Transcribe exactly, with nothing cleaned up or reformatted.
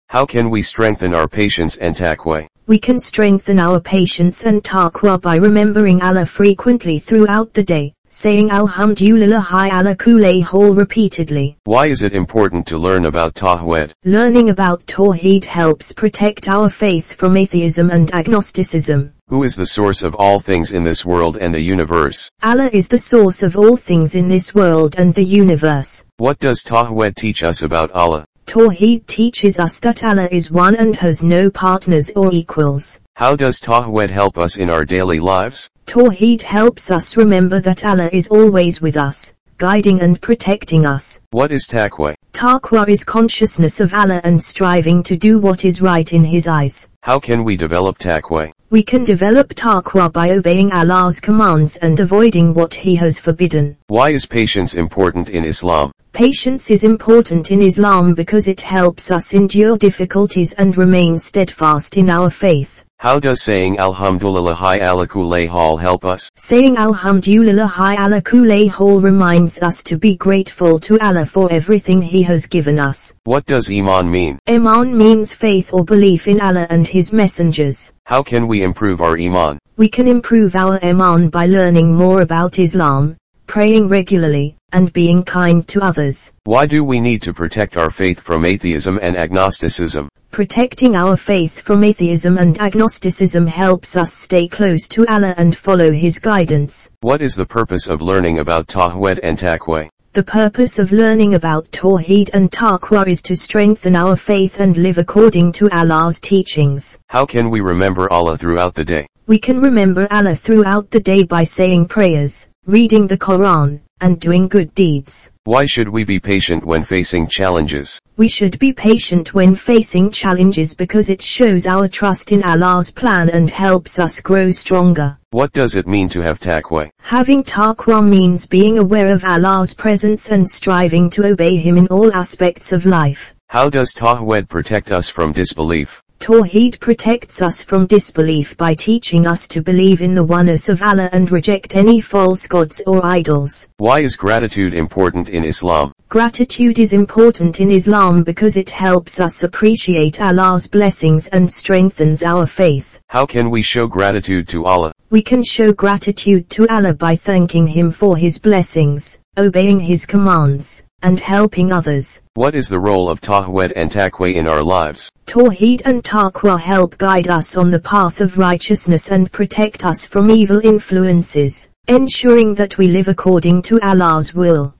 How can we strengthen our patience and taqwa? We can strengthen our patience and taqwa by remembering Allah frequently throughout the day, saying Alhamdulillahi ala kulli hal repeatedly. Why is it important to learn about Tawhid? Learning about Tawheed helps protect our faith from atheism and agnosticism. Who is the source of all things in this world and the universe? Allah is the source of all things in this world and the universe. What does Tawhid teach us about Allah? Tawheed teaches us that Allah is one and has no partners or equals. How does Tawhid help us in our daily lives? Tawheed helps us remember that Allah is always with us, guiding and protecting us. What is taqwa? Taqwa is consciousness of Allah and striving to do what is right in His eyes. How can we develop taqwa? We can develop taqwa by obeying Allah's commands and avoiding what He has forbidden. Why is patience important in Islam? Patience is important in Islam because it helps us endure difficulties and remain steadfast in our faith. How does saying Alhamdulillahi ala kulli hal help us? Saying Alhamdulillahi ala kulli hal reminds us to be grateful to Allah for everything He has given us. What does Iman mean? Iman means faith or belief in Allah and His messengers. How can we improve our Iman? We can improve our Iman by learning more about Islam, praying regularly, and being kind to others. Why do we need to protect our faith from atheism and agnosticism? Protecting our faith from atheism and agnosticism helps us stay close to Allah and follow His guidance. What is the purpose of learning about Tawhid and Taqwa? The purpose of learning about Tawheed and Taqwa is to strengthen our faith and live according to Allah's teachings. How can we remember Allah throughout the day? We can remember Allah throughout the day by saying prayers, reading the Quran, and doing good deeds. Why should we be patient when facing challenges? We should be patient when facing challenges because it shows our trust in Allah's plan and helps us grow stronger. What does it mean to have taqwa? Having taqwa means being aware of Allah's presence and striving to obey Him in all aspects of life. How does Tawhid protect us from disbelief? Tawheed protects us from disbelief by teaching us to believe in the oneness of Allah and reject any false gods or idols. Why is gratitude important in Islam? Gratitude is important in Islam because it helps us appreciate Allah's blessings and strengthens our faith. How can we show gratitude to Allah? We can show gratitude to Allah by thanking Him for His blessings, obeying His commands, and helping others. What is the role of Tawhid and Taqwa in our lives? Tawheed and Taqwa help guide us on the path of righteousness and protect us from evil influences, ensuring that we live according to Allah's will.